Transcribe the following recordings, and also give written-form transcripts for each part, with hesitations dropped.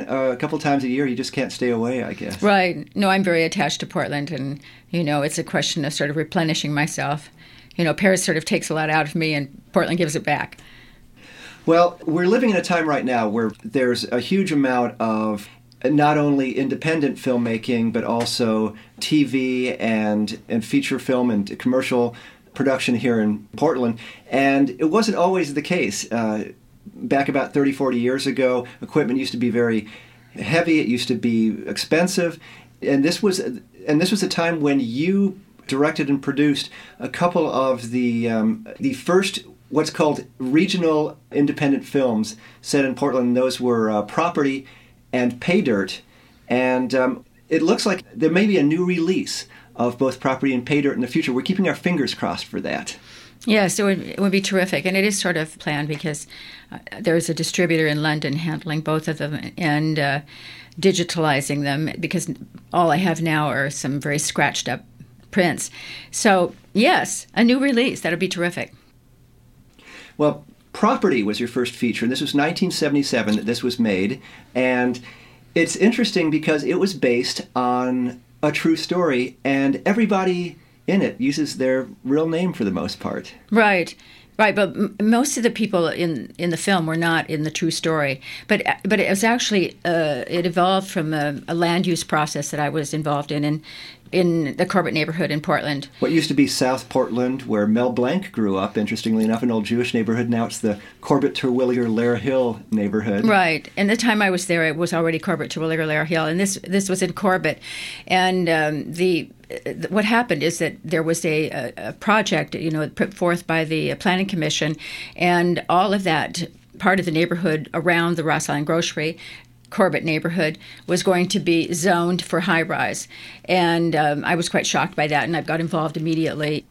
a couple times a year. You just can't stay away, I guess. Right. No, I'm very attached to Portland, and, it's a question of sort of replenishing myself. Paris sort of takes a lot out of me, and Portland gives it back. Well, we're living in a time right now where there's a huge amount of not only independent filmmaking, but also TV and feature film and commercial production here in Portland. And it wasn't always the case. Back about 30, 40 years ago, equipment used to be very heavy. It used to be expensive. And this was a time when you directed and produced a couple of the first what's called regional independent films set in Portland. Those were Property and Pay Dirt. And it looks like there may be a new release of both Property and Pay Dirt in the future. We're keeping our fingers crossed for that. Yes, it would be terrific. And it is sort of planned because there's a distributor in London handling both of them and digitalizing them, because all I have now are some very scratched up prints. So, yes, a new release. That would be terrific. Well, Property was your first feature, and this was 1977 that this was made. And it's interesting because it was based on a true story, and everybody in it uses their real name for the most part. Right. But most of the people in the film were not in the true story. But it was actually, it evolved from a land use process that I was involved in the Corbett neighborhood in Portland. What used to be South Portland, where Mel Blanc grew up, interestingly enough, an old Jewish neighborhood. Now it's the Corbett, Terwilliger, Lair Hill neighborhood. Right. And the time I was there, it was already Corbett, Terwilliger, Lair Hill. And this was in Corbett. And what happened is that there was a project, put forth by the Planning Commission, and all of that part of the neighborhood around the Ross Island Grocery, Corbett neighborhood, was going to be zoned for high-rise. And I was quite shocked by that, and I got involved immediately.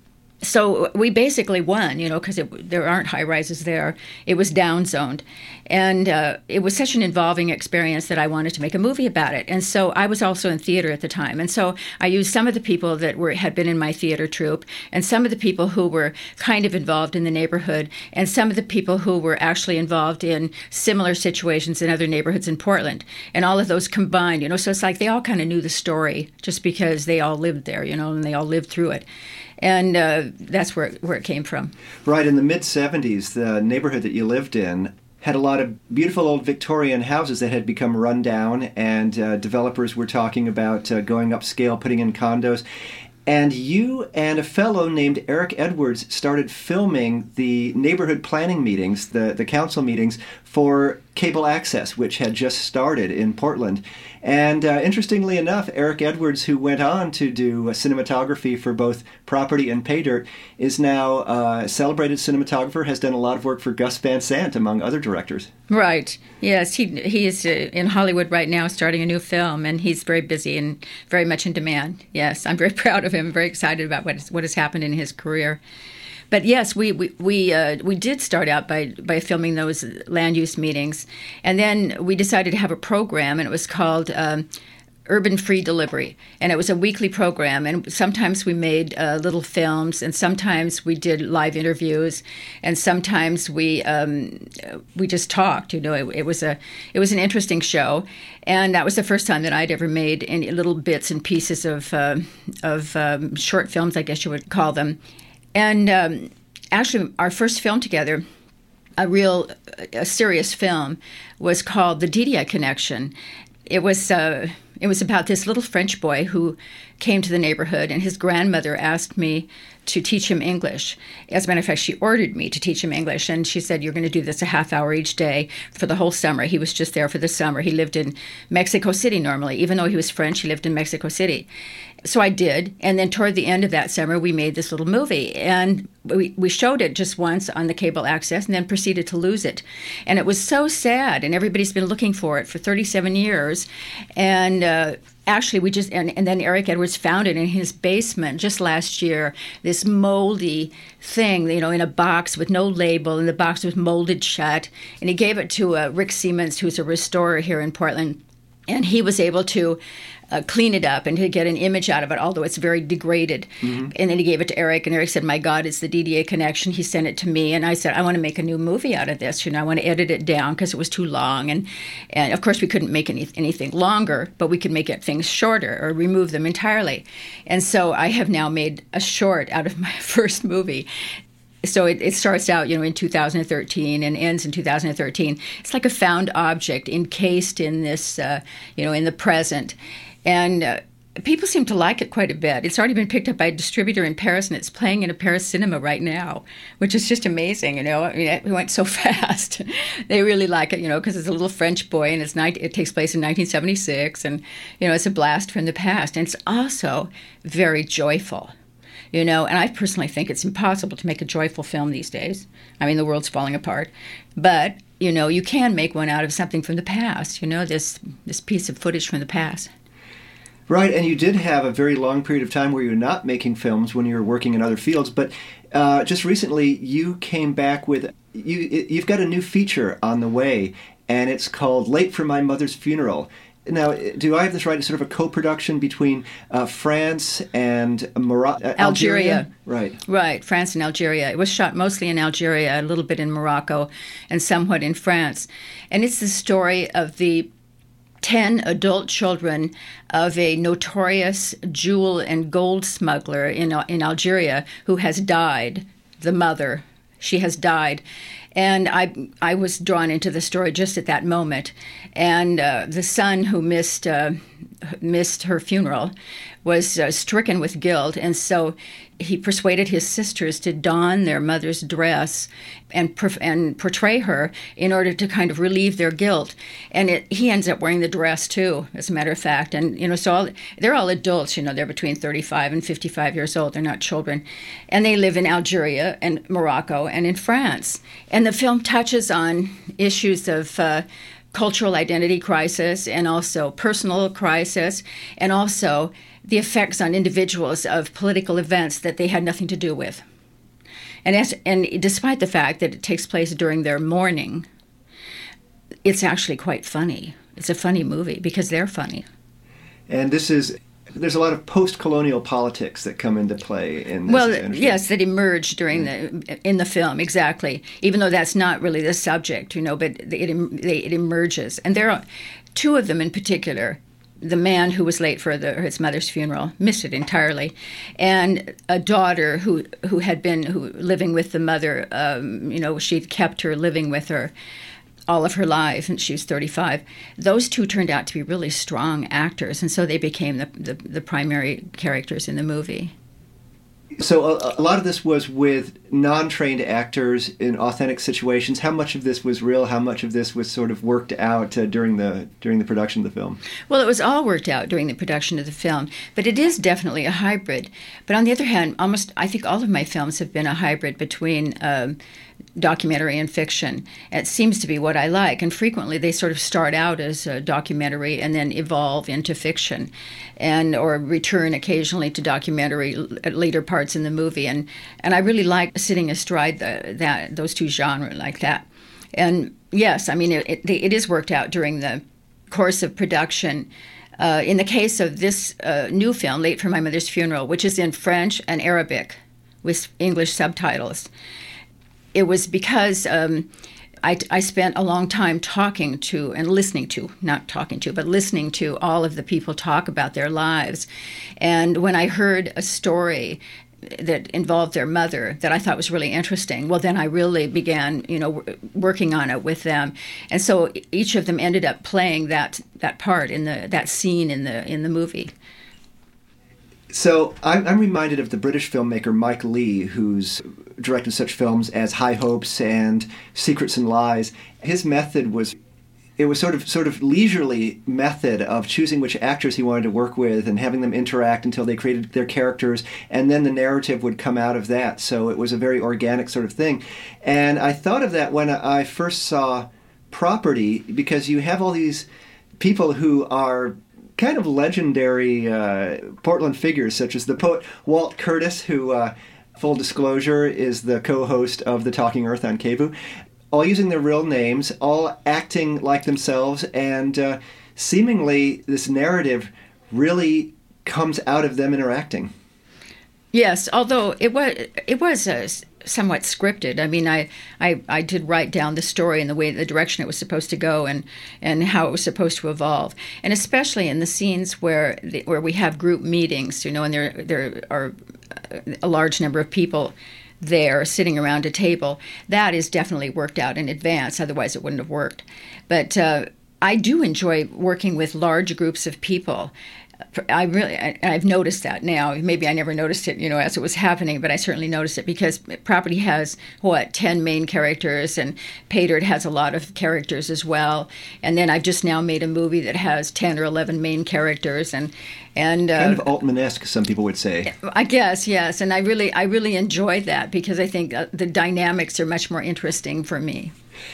So we basically won, because there aren't high-rises there. It was down-zoned. And it was such an involving experience that I wanted to make a movie about it. And so I was also in theater at the time. And so I used some of the people that had been in my theater troupe, and some of the people who were kind of involved in the neighborhood, and some of the people who were actually involved in similar situations in other neighborhoods in Portland. And all of those combined, so it's like they all kind of knew the story just because they all lived there, and they all lived through it. And that's where it came from. Right. In the mid-'70s, the neighborhood that you lived in had a lot of beautiful old Victorian houses that had become run down, and developers were talking about going upscale, putting in condos. And you and a fellow named Eric Edwards started filming the neighborhood planning meetings, the council meetings, for cable access, which had just started in Portland. And interestingly enough, Eric Edwards, who went on to do cinematography for both Property and Pay Dirt, is now a celebrated cinematographer, has done a lot of work for Gus Van Sant, among other directors. Right. Yes, he is in Hollywood right now starting a new film, and he's very busy and very much in demand. Yes, I'm very proud of him, very excited about what has happened in his career. But yes, we did start out by filming those land use meetings, and then we decided to have a program, and it was called Urban Free Delivery, and it was a weekly program. And sometimes we made little films, and sometimes we did live interviews, and sometimes we just talked. It was an interesting show, and that was the first time that I'd ever made any little bits and pieces of short films, I guess you would call them. And actually, our first film together, a serious film, was called The DDI Connection. It was about this little French boy who came to the neighborhood, and his grandmother asked me to teach him English. As a matter of fact, she ordered me to teach him English, and she said, "You're going to do this a half hour each day for the whole summer." He was just there for the summer. He lived in Mexico City normally. Even though he was French, he lived in Mexico City. So I did, and then toward the end of that summer, we made this little movie, and we showed it just once on the cable access and then proceeded to lose it. And it was so sad, and everybody's been looking for it for 37 years. And actually, and then Eric Edwards found it in his basement just last year, this moldy thing, in a box with no label, and the box was molded shut. And he gave it to Rick Siemens, who's a restorer here in Portland. And he was able to clean it up and to get an image out of it, although it's very degraded. And then he gave it to Eric, and Eric said, "My God, it's the DDA connection." He sent it to me, and I said, "I want to make a new movie out of this. I want to edit it down because it was too long." And of course, we couldn't make anything longer, but we could make things shorter or remove them entirely. And so I have now made a short out of my first movie. So it starts out, in 2013 and ends in 2013. It's like a found object encased in this, in the present. And people seem to like it quite a bit. It's already been picked up by a distributor in Paris, and it's playing in a Paris cinema right now, which is just amazing, it went so fast. They really like it, because it's a little French boy, and it takes place in 1976, and, it's a blast from the past. And it's also very joyful. And I personally think it's impossible to make a joyful film these days. I mean, the world's falling apart. But, you can make one out of something from the past, this piece of footage from the past. Right, and you did have a very long period of time where you were not making films when you were working in other fields, but just recently you came back with, you've got a new feature on the way, and it's called Late for My Mother's Funeral. Now, do I have this right? It's sort of a co-production between France and Algeria? Right, France and Algeria. It was shot mostly in Algeria, a little bit in Morocco, and somewhat in France. And it's the story of the 10 adult children of a notorious jewel and gold smuggler in Algeria who has died, the mother. She has died. And I was drawn into the story just at that moment. And the son who missed her funeral was stricken with guilt, and so he persuaded his sisters to don their mother's dress and portray her in order to kind of relieve their guilt. And he ends up wearing the dress too, as a matter of fact. And so they're all adults. They're between 35 and 55 years old. They're not children, and they live in Algeria and Morocco and in France. And the film touches on issues of cultural identity crisis and also personal crisis, and also the effects on individuals of political events that they had nothing to do with. And despite the fact that it takes place during their mourning, it's actually quite funny. It's a funny movie because they're funny. And there's a lot of post-colonial politics that come into play in this. Well, yes, that emerge in the film, exactly. Even though that's not really the subject, but it emerges. And there are two of them in particular. The man who was late for his mother's funeral missed it entirely, and a daughter who had been living with the mother. She'd kept her living with her all of her life, and she was 35. Those two turned out to be really strong actors, and so they became the primary characters in the movie. So a lot of this was with non-trained actors in authentic situations. How much of this was real? How much of this was sort of worked out during the production of the film? Well, it was all worked out during the production of the film, but it is definitely a hybrid. But on the other hand, I think all of my films have been a hybrid between documentary and fiction. It seems to be what I like, and frequently they sort of start out as a documentary and then evolve into fiction, or return occasionally to documentary at later parts in the movie. And I really like sitting astride those two genres like that. And yes, I mean it is worked out during the course of production. In the case of this new film, Late for My Mother's Funeral, which is in French and Arabic with English subtitles, it was because I spent a long time listening to all of the people talk about their lives. And when I heard a story that involved their mother that I thought was really interesting, well, then I really began, working on it with them. And so each of them ended up playing that part in that scene in the movie. So I'm reminded of the British filmmaker Mike Leigh, who's directed such films as High Hopes and Secrets and Lies. His method was sort of leisurely method of choosing which actors he wanted to work with and having them interact until they created their characters, and then the narrative would come out of that. So it was a very organic sort of thing. And I thought of that when I first saw Property, because you have all these people who are kind of legendary Portland figures, such as the poet Walt Curtis, who, full disclosure, is the co-host of The Talking Earth on KVOO. all using their real names, all acting like themselves, and seemingly this narrative really comes out of them interacting. Yes, although it was somewhat scripted. I mean, I did write down the story and the direction it was supposed to go, and how it was supposed to evolve, and especially in the scenes where we have group meetings, and there are a large number of people there sitting around a table. That is definitely worked out in advance. Otherwise, it wouldn't have worked. But I do enjoy working with large groups of people. I've noticed that now. Maybe I never noticed it, as it was happening, but I certainly noticed it because Property has 10 main characters, and Pay Dirt has a lot of characters as well. And then I've just now made a movie that has 10 or 11 main characters, and kind of Altman-esque, some people would say. I guess, yes. And I really enjoy that because I think the dynamics are much more interesting for me.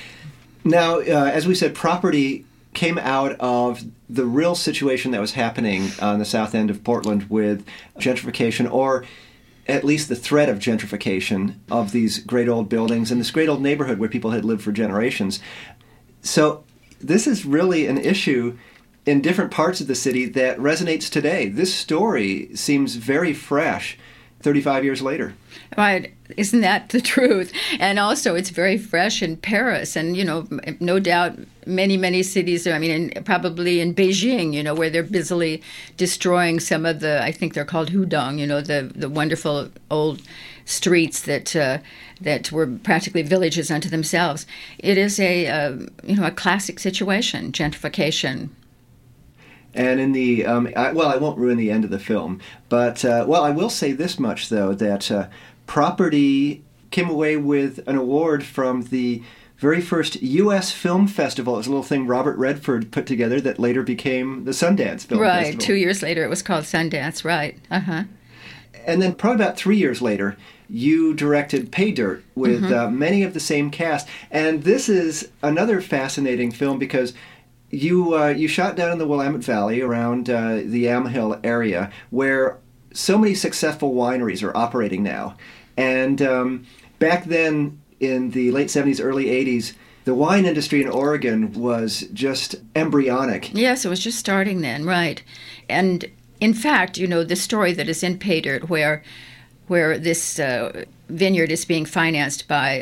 Now, as we said, Property came out of the real situation that was happening on the south end of Portland with gentrification, or at least the threat of gentrification of these great old buildings and this great old neighborhood where people had lived for generations. So this is really an issue in different parts of the city that resonates today. This story seems very fresh 35 years later. Right. Isn't that the truth? And also, it's very fresh in Paris, and, no doubt many, many cities, probably in Beijing, where they're busily destroying some of the, I think they're called hudong, the wonderful old streets that were practically villages unto themselves. It is a classic situation, gentrification. And in the, I won't ruin the end of the film, but, I will say this much, though, that Property came away with an award from the very first U.S. Film Festival. It was a little thing Robert Redford put together that later became the Sundance Film Festival. Right, 2 years later it was called Sundance, right. Uh-huh. And then probably about 3 years later, you directed Pay Dirt with many of the same cast. And this is another fascinating film because you shot down in the Willamette Valley around the Yamhill area where so many successful wineries are operating now. And back then in the late 70s, early 80s, the wine industry in Oregon was just embryonic. Yes, it was just starting then, right. And in fact, the story that is in Pay Dirt where this vineyard is being financed by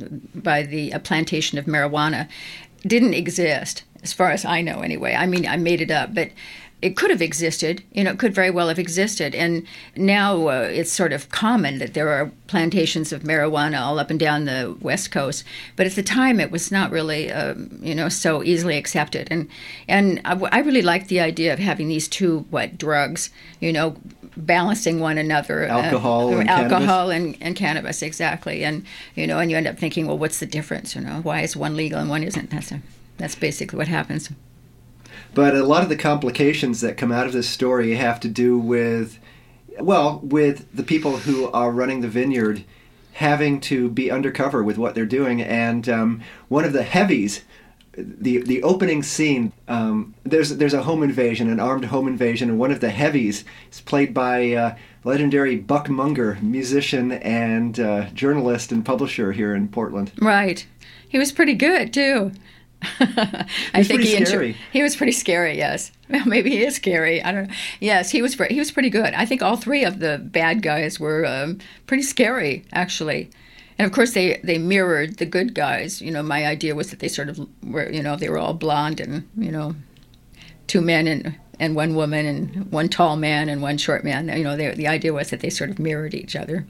a plantation of marijuana didn't exist, as far as I know anyway. I mean, I made it up, but it could have existed. It could very well have existed. And now it's sort of common that there are plantations of marijuana all up and down the West Coast. But at the time, it was not really, so easily accepted. And I really like the idea of having these two, drugs, balancing one another. Alcohol and cannabis, exactly. And, and you end up thinking, well, what's the difference? Why is one legal and one isn't? That's basically what happens. But a lot of the complications that come out of this story have to do with the people who are running the vineyard having to be undercover with what they're doing. And one of the heavies, the opening scene, there's a home invasion, an armed home invasion, and one of the heavies is played by legendary Buck Munger, musician and journalist and publisher here in Portland. Right. He was pretty good, too. I think he was pretty scary. Yes, well, maybe he is scary. I don't know. Yes, he was pretty good. I think all three of the bad guys were pretty scary, actually. And of course, they mirrored the good guys. My idea was that they sort of were. They were all blonde and two men and one woman and one tall man and one short man. The idea was that they sort of mirrored each other.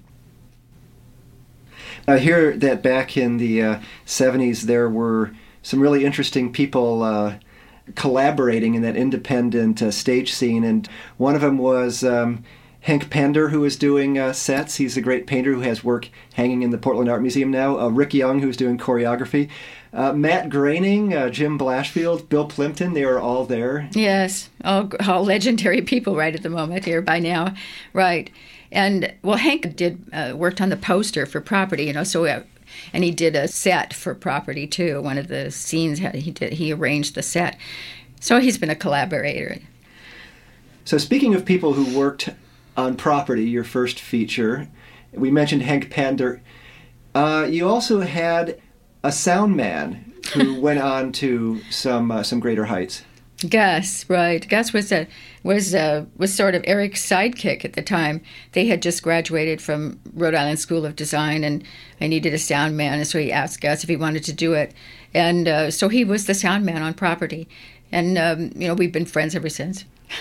I hear that back in the 70s there were some really interesting people collaborating in that independent stage scene, and one of them was Henk Pender, who is doing sets. He's a great painter who has work hanging in the Portland Art Museum now. Rick Young, who's doing choreography. Matt Groening, Jim Blashfield, Bill Plimpton, they were all there. Yes, all legendary people right at the moment here by now. Right. And, Henk worked on the poster for Property, and he did a set for Property, too. One of the scenes, he arranged the set. So he's been a collaborator. So speaking of people who worked on Property, your first feature, we mentioned Henk Pender. You also had a sound man who went on to some greater heights. Gus, right? Gus was sort of Eric's sidekick at the time. They had just graduated from Rhode Island School of Design, and I needed a sound man, and so he asked Gus if he wanted to do it, and so he was the sound man on Property, and we've been friends ever since.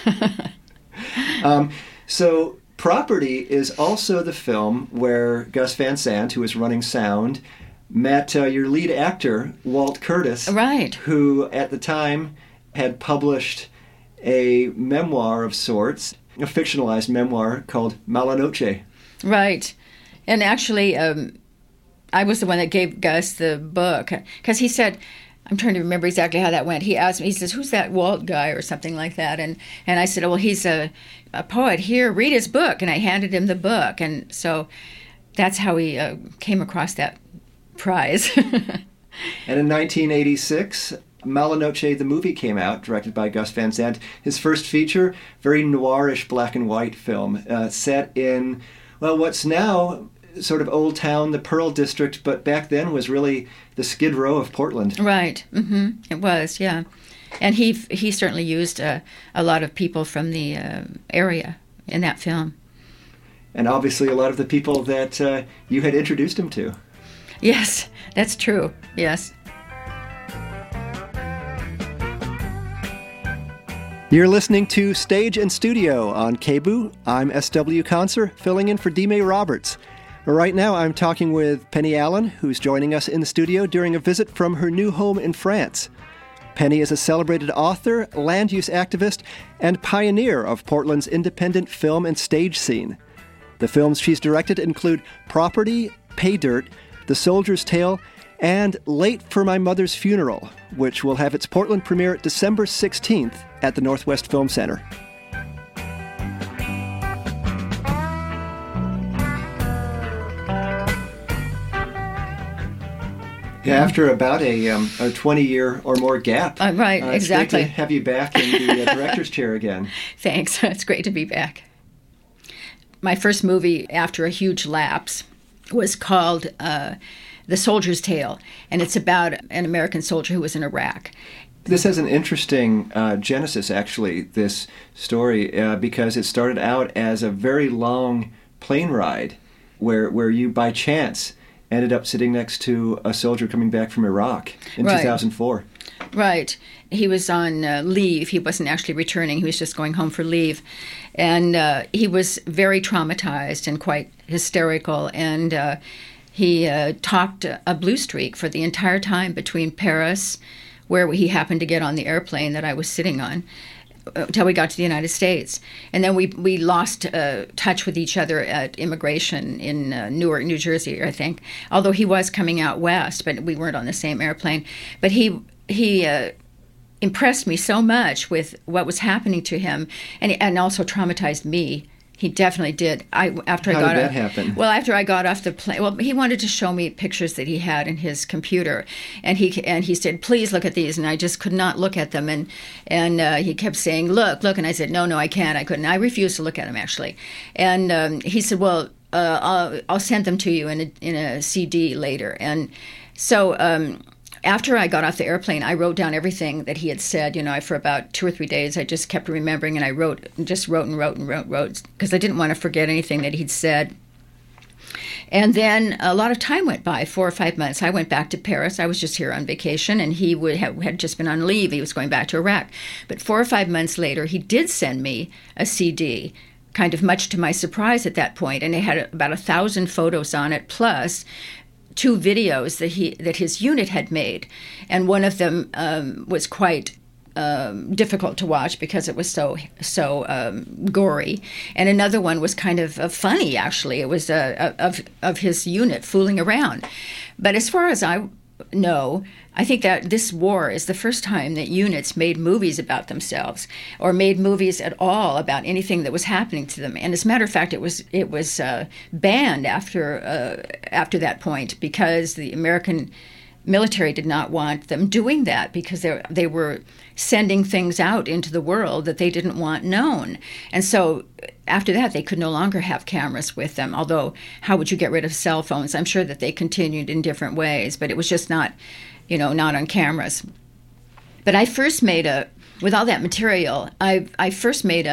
So Property is also the film where Gus Van Sant, who was running sound, met your lead actor, Walt Curtis, right? Who at the time had published a memoir of sorts, a fictionalized memoir called Mala Noche. Right. And actually, I was the one that gave Gus the book, because he said, I'm trying to remember exactly how that went. He asked me, he says, who's that Walt guy or something like that? And I said, well, he's a poet. Here, read his book. And I handed him the book. And so that's how he came across that prize. And in 1986... Mala Noche, the movie, came out, directed by Gus Van Sant. His first feature, very noirish black and white film, set in, well, what's now sort of Old Town, the Pearl District, but back then was really the Skid Row of Portland. Right. Mm-hmm. It was, yeah. And he certainly used a lot of people from the area in that film. And obviously a lot of the people that you had introduced him to. Yes, that's true. Yes. You're listening to Stage and Studio on KBOO. I'm S.W. Conser, filling in for D-May Roberts. Right now I'm talking with Penny Allen, who's joining us in the studio during a visit from her new home in France. Penny is a celebrated author, land use activist, and pioneer of Portland's independent film and stage scene. The films she's directed include Property, Pay Dirt, The Soldier's Tale, and Late for My Mother's Funeral, which will have its Portland premiere December 16th at the Northwest Film Center. Yeah, after about a 20-year or more gap. Right, exactly. It's great to have you back in the director's chair again. Thanks. It's great to be back. My first movie after a huge lapse was called The Soldier's Tale, and it's about an American soldier who was in Iraq. This has an interesting genesis, actually, this story, because it started out as a very long plane ride where you, by chance, ended up sitting next to a soldier coming back from Iraq in 2004. Right. He was on leave. He wasn't actually returning. He was just going home for leave. And he was very traumatized and quite hysterical, and he talked a blue streak for the entire time between Paris, where he happened to get on the airplane that I was sitting on, until we got to the United States. And then we lost touch with each other at immigration in Newark, New Jersey, I think, although he was coming out west, but we weren't on the same airplane. But he impressed me so much with what was happening to him, and also traumatized me. He definitely did. How did that happen? Well, after I got off the plane, he wanted to show me pictures that he had in his computer, and he said, "Please look at these," and I just could not look at them, and he kept saying, "Look," and I said, "No, I can't. I couldn't." I refused to look at them, actually, and he said, "Well, I'll send them to you in a CD later," and so. After I got off the airplane, I wrote down everything that he had said. For about 2 or 3 days, I just kept remembering, and I wrote, because I didn't want to forget anything that he'd said. And then a lot of time went by, 4 or 5 months. I went back to Paris. I was just here on vacation, and he had just been on leave. He was going back to Iraq. But 4 or 5 months later, he did send me a CD, kind of much to my surprise at that point, and it had about 1,000 photos on it, plus 2 videos that his unit had made, and one of them was quite difficult to watch because it was so gory, and another one was kind of funny. Actually, it was of his unit fooling around. But as far as I know, I think that this war is the first time that units made movies about themselves, or made movies at all about anything that was happening to them. And as a matter of fact, it was banned after that point, because the American military did not want them doing that because they were sending things out into the world that they didn't want known. And so after that, they could no longer have cameras with them, although how would you get rid of cell phones? I'm sure that they continued in different ways, but it was just not, not on cameras. But I first made with all that material, I first made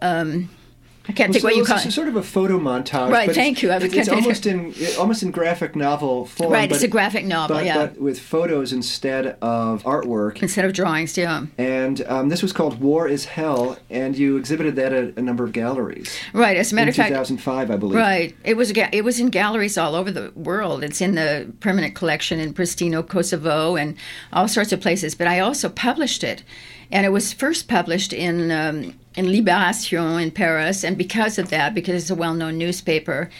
I can't think what you call it. It's sort of a photo montage. Right, thank you. It's almost in graphic novel form. Right, it's a graphic novel, but with photos instead of artwork. Instead of drawings, yeah. And this was called War is Hell, and you exhibited that at a number of galleries. Right, as a matter of fact. In 2005, I believe. Right. It was in galleries all over the world. It's in the permanent collection in Pristino, Kosovo, and all sorts of places. But I also published it. And it was first published in Libération in Paris, and because of that, because it's a well-known newspaper,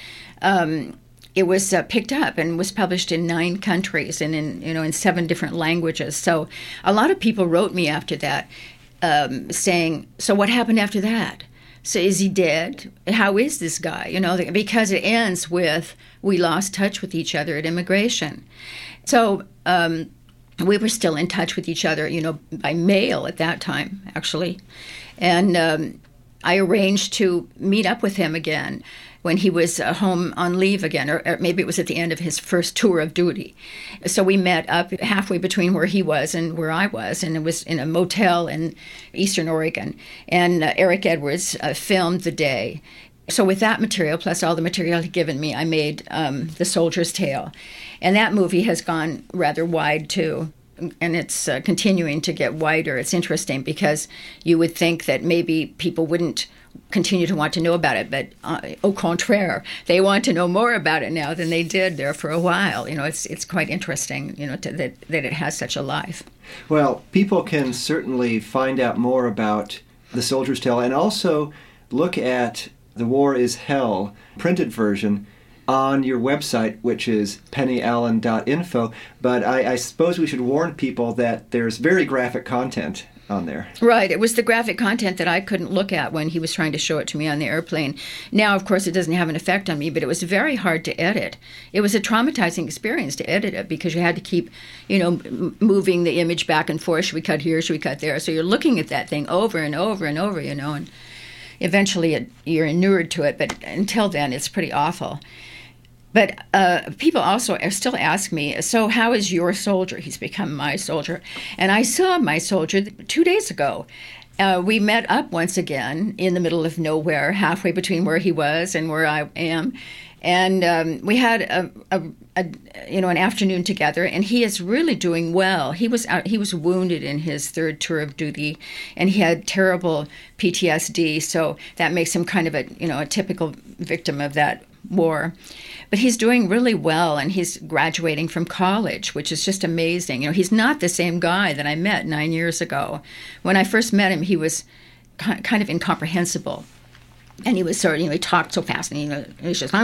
it was picked up and was published in 9 countries and in 7 different languages. So a lot of people wrote me after that, saying, "So what happened after that? So is he dead? How is this guy?" Because it ends with, "We lost touch with each other at immigration." So. We were still in touch with each other, by mail at that time, actually. And I arranged to meet up with him again when he was home on leave again, or maybe it was at the end of his first tour of duty. So we met up halfway between where he was and where I was, and it was in a motel in Eastern Oregon. And Eric Edwards filmed the day. So with that material, plus all the material he'd given me, I made The Soldier's Tale. And that movie has gone rather wide, too. And it's continuing to get wider. It's interesting because you would think that maybe people wouldn't continue to want to know about it. But au contraire, they want to know more about it now than they did there for a while. It's quite interesting, that it has such a life. Well, people can certainly find out more about The Soldier's Tale and also look at The War is Hell printed version on your website, which is pennyallen.info. But I suppose we should warn people that there's very graphic content on there. Right. It was the graphic content that I couldn't look at when he was trying to show it to me on the airplane. Now, of course, it doesn't have an effect on me, but it was very hard to edit. It was a traumatizing experience to edit it because you had to keep, moving the image back and forth. Should we cut here? Should we cut there? So you're looking at that thing over and over and over, and eventually you're inured to it. But until then, it's pretty awful. But people also still ask me, so how is your soldier? He's become my soldier. And I saw my soldier 2 days ago. We met up once again in the middle of nowhere, halfway between where he was and where I am. And we had an afternoon together, and he is really doing well. He was wounded in his 3rd tour of duty, and he had terrible PTSD. So that makes him kind of a typical victim of that war. But he's doing really well, and he's graduating from college, which is just amazing. He's not the same guy that I met 9 years ago. When I first met him, he was kind of incomprehensible. And he was sort of, he talked so fast, and he was just,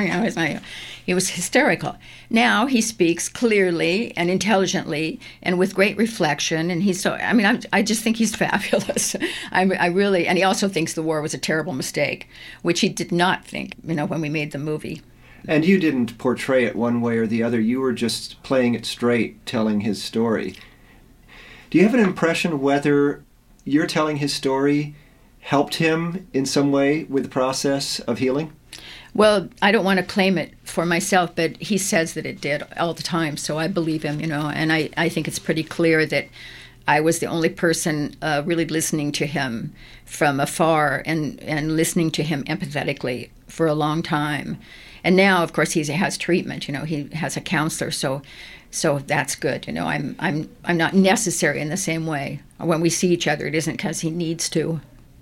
he was hysterical. Now he speaks clearly and intelligently and with great reflection, and I just think he's fabulous. I really, and he also thinks the war was a terrible mistake, which he did not think, when we made the movie. And you didn't portray it one way or the other. You were just playing it straight, telling his story. Do you have an impression whether you're telling his story helped him in some way with the process of healing? Well, I don't want to claim it for myself, but he says that it did all the time, so I believe him, and I think it's pretty clear that I was the only person really listening to him from afar and listening to him empathetically for a long time. And now, of course, he has treatment. He has a counselor, so that's good. I'm not necessary in the same way. When we see each other, it isn't because he needs to.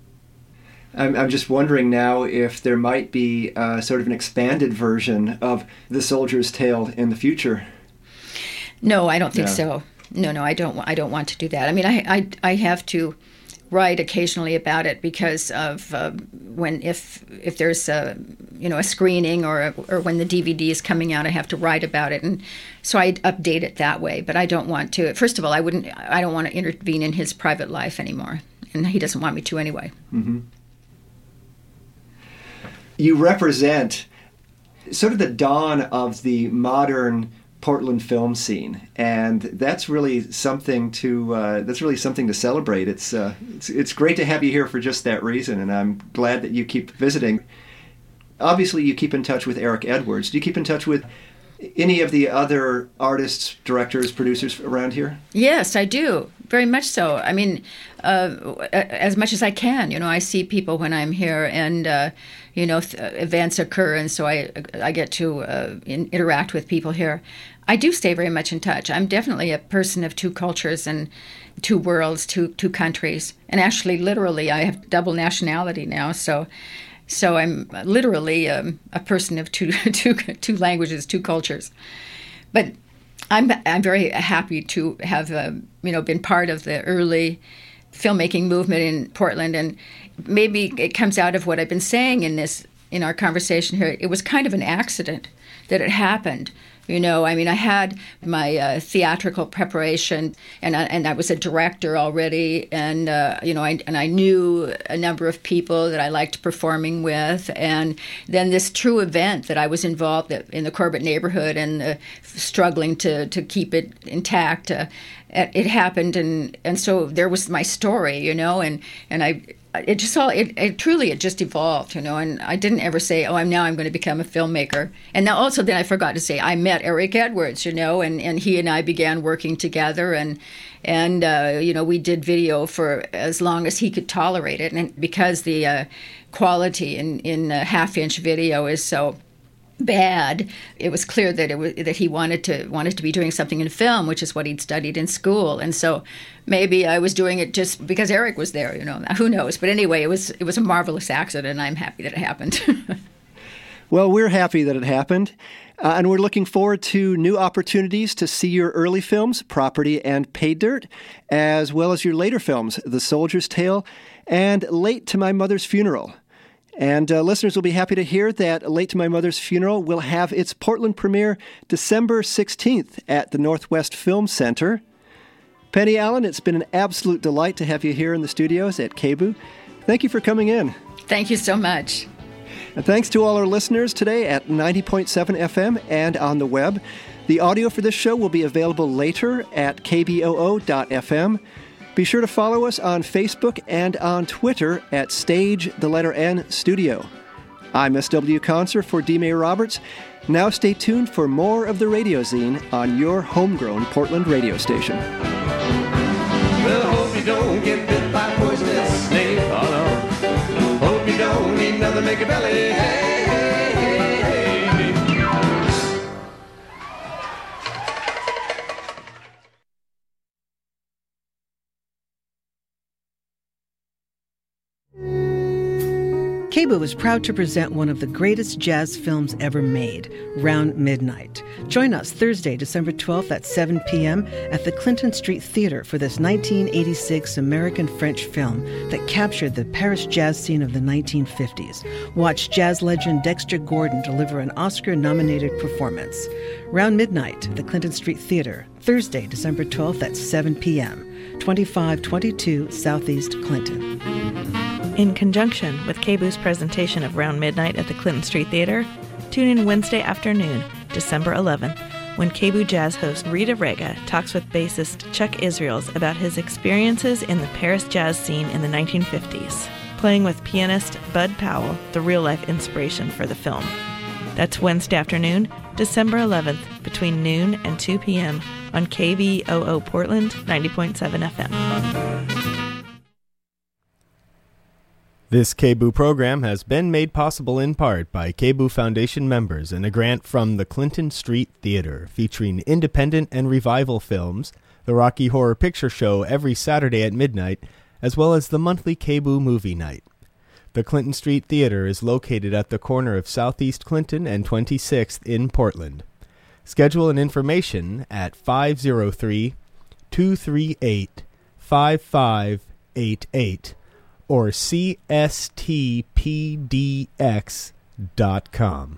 I'm just wondering now if there might be sort of an expanded version of The Soldier's Tale in the future. No, I don't think so. No, I don't want to do that. I mean, I have to write occasionally about it because of if there's a screening or when the DVD is coming out, I have to write about it, and so I update it that way. But I don't want to. First of all, I don't want to intervene in his private life anymore, and he doesn't want me to anyway. Mm-hmm. You represent sort of the dawn of the modern Portland film scene, and that's really something to celebrate. It's great to have you here for just that reason, and I'm glad that you keep visiting. Obviously, you keep in touch with Eric Edwards. Do you keep in touch with any of the other artists, directors, producers around here? Yes, I do. Very much so. I mean, as much as I can. I see people when I'm here, and events occur, and so I get to interact with people here. I do stay very much in touch. I'm definitely a person of two cultures and two worlds, two countries, and actually, literally, I have double nationality now. So I'm literally a person of two languages, two cultures. But I'm very happy to have been part of the early filmmaking movement in Portland, and maybe it comes out of what I've been saying in our conversation here. It was kind of an accident that it happened. I had my theatrical preparation, and I was a director already, and I knew a number of people that I liked performing with, and then this true event that I was involved in the Corbett neighborhood and struggling to keep it intact. It happened, and so there was my story, and it just evolved, and I didn't ever say, I'm going to become a filmmaker. And now also then I forgot to say I met Eric Edwards, and he and I began working together, and we did video for as long as he could tolerate it, and because the quality in half-inch video is so bad, it was clear that he wanted to be doing something in film, which is what he'd studied in school. And so maybe I was doing it just because Eric was there, who knows. But anyway, it was a marvelous accident, and I'm happy that it happened. Well, we're happy that it happened, and we're looking forward to new opportunities to see your early films, Property and Pay Dirt, as well as your later films, The Soldier's Tale and Late to My Mother's Funeral. And listeners will be happy to hear that Late to My Mother's Funeral will have its Portland premiere December 16th at the Northwest Film Center. Penny Allen, it's been an absolute delight to have you here in the studios at KBOO. Thank you for coming in. Thank you so much. And thanks to all our listeners today at 90.7 FM and on the web. The audio for this show will be available later at kboo.fm. Be sure to follow us on Facebook and on Twitter at Stage Studio. I'm S.W. Conser for D. May Roberts. Now stay tuned for more of the Radio Zine on your homegrown Portland radio station. Well, hope you don't get bit by a poisonous snake. Oh no. Hope you don't eat nothing make your belly. Hey, hey, hey, hey. KBOO is proud to present one of the greatest jazz films ever made, Round Midnight. Join us Thursday, December 12th at 7 p.m. at the Clinton Street Theater for this 1986 American-French film that captured the Paris jazz scene of the 1950s. Watch jazz legend Dexter Gordon deliver an Oscar-nominated performance. Round Midnight, the Clinton Street Theater, Thursday, December 12th at 7 p.m., 2522 Southeast Clinton. In conjunction with KBOO's presentation of Round Midnight at the Clinton Street Theater, tune in Wednesday afternoon, December 11th, when KBOO jazz host Rita Rega talks with bassist Chuck Israels about his experiences in the Paris jazz scene in the 1950s, playing with pianist Bud Powell, the real-life inspiration for the film. That's Wednesday afternoon, December 11th, between noon and 2 p.m. on KBOO Portland 90.7 FM. This KBOO program has been made possible in part by KBOO Foundation members and a grant from the Clinton Street Theater, featuring independent and revival films, the Rocky Horror Picture Show every Saturday at midnight, as well as the monthly KBOO Movie Night. The Clinton Street Theater is located at the corner of Southeast Clinton and 26th in Portland. Schedule and information at 503-238-5588 or cstpdx.com.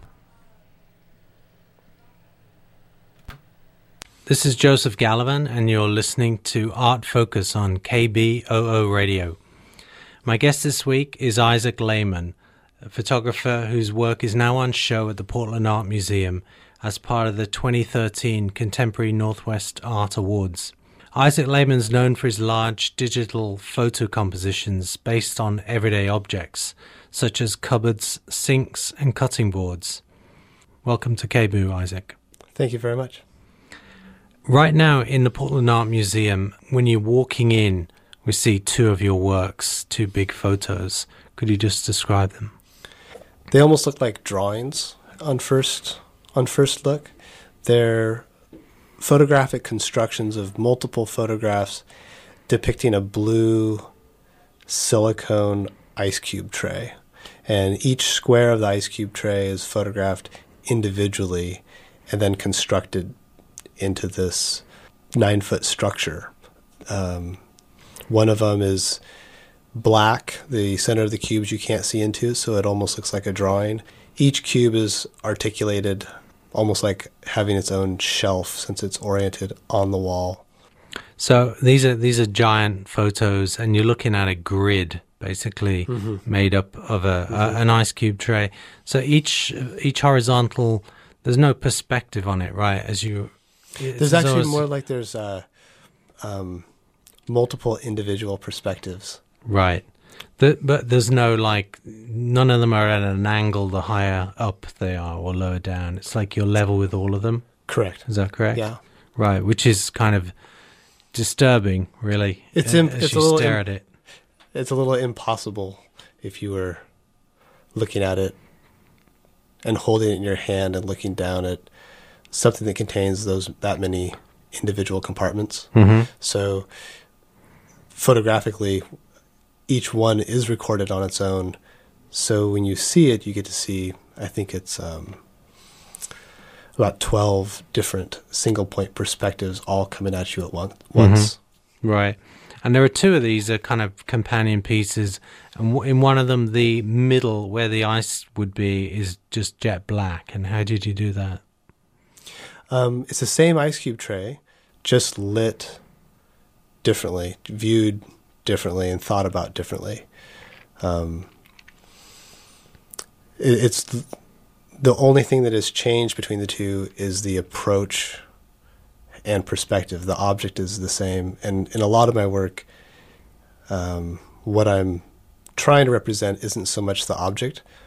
This is Joseph Gallivan, and you're listening to Art Focus on KBOO Radio. My guest this week is Isaac Lehman, a photographer whose work is now on show at the Portland Art Museum as part of the 2013 Contemporary Northwest Art Awards. Isaac Lehmann's known for his large digital photo compositions based on everyday objects, such as cupboards, sinks, and cutting boards. Welcome to KBOO, Isaac. Thank you very much. Right now in the Portland Art Museum, when you're walking in, we see two of your works, two big photos. Could you just describe them? They almost look like drawings on first look. They're photographic constructions of multiple photographs depicting a blue silicone ice cube tray. And each square of the ice cube tray is photographed individually and then constructed into this 9-foot structure. One of them is black. The center of the cubes you can't see into, so it almost looks like a drawing. Each cube is articulated almost like having its own shelf since it's oriented on the wall. So these are giant photos, and you're looking at a grid basically made up of an ice cube tray. So each horizontal, there's no perspective on it, right? There's actually more like there's multiple individual perspectives. Right. But there's no, none of them are at an angle the higher up they are or lower down. It's like you're level with all of them. Correct. Is that correct? Yeah. Right, which is kind of disturbing, really, as you stare at it. It's a little impossible if you were looking at it and holding it in your hand and looking down at something that contains that many individual compartments. Mm-hmm. So photographically, each one is recorded on its own. So when you see it, you get to see, I think it's about 12 different single-point perspectives all coming at you at once. Mm-hmm. Right. And there are two of these kind of companion pieces. And in one of them, the middle, where the ice would be, is just jet black. And how did you do that? It's the same ice cube tray, just lit differently, viewed differently, and thought about differently. It's the only thing that has changed between the two is the approach and perspective. The object is the same. And in a lot of my work, what I'm trying to represent isn't so much the object,